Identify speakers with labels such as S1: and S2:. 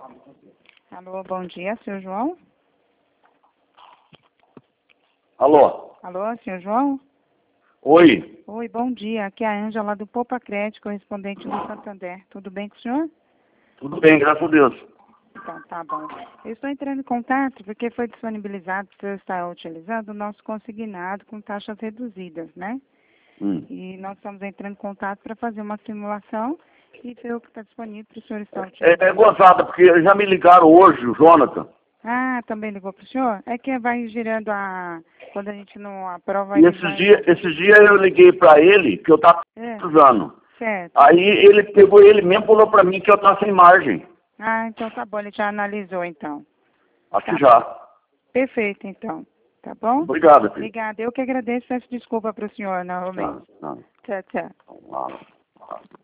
S1: Alô, bom dia, senhor João?
S2: Alô?
S1: Alô, senhor João?
S2: Oi?
S1: Oi, bom dia. Aqui é a Ângela do Poupa Crédito, correspondente do Santander. Tudo bem com o senhor?
S2: Tudo bem, graças a Deus.
S1: Então, tá bom. Eu estou entrando em contato porque foi disponibilizado para o senhor estar utilizando o nosso consignado com taxas reduzidas, né? E nós estamos entrando em contato para fazer uma simulação e ver o que está disponível para o senhor estar utilizando.
S2: É gozada, porque já me ligaram hoje, o Jonathan.
S1: Ah, também ligou para o senhor? É que vai girando a... Quando a gente não aprova...
S2: E esses dias eu liguei pra ele, que eu tava precisando.
S1: Certo.
S2: Aí ele pegou ele mesmo e falou pra mim que eu tava sem margem.
S1: Ah, então tá bom, ele já analisou então.
S2: Aqui
S1: Tá.
S2: já.
S1: Perfeito, então. Tá bom?
S2: Obrigado, filho.
S1: Obrigada. Eu que agradeço. Peço desculpa para o senhor novamente.
S2: Não.
S1: Tchau, tchau.
S2: Não.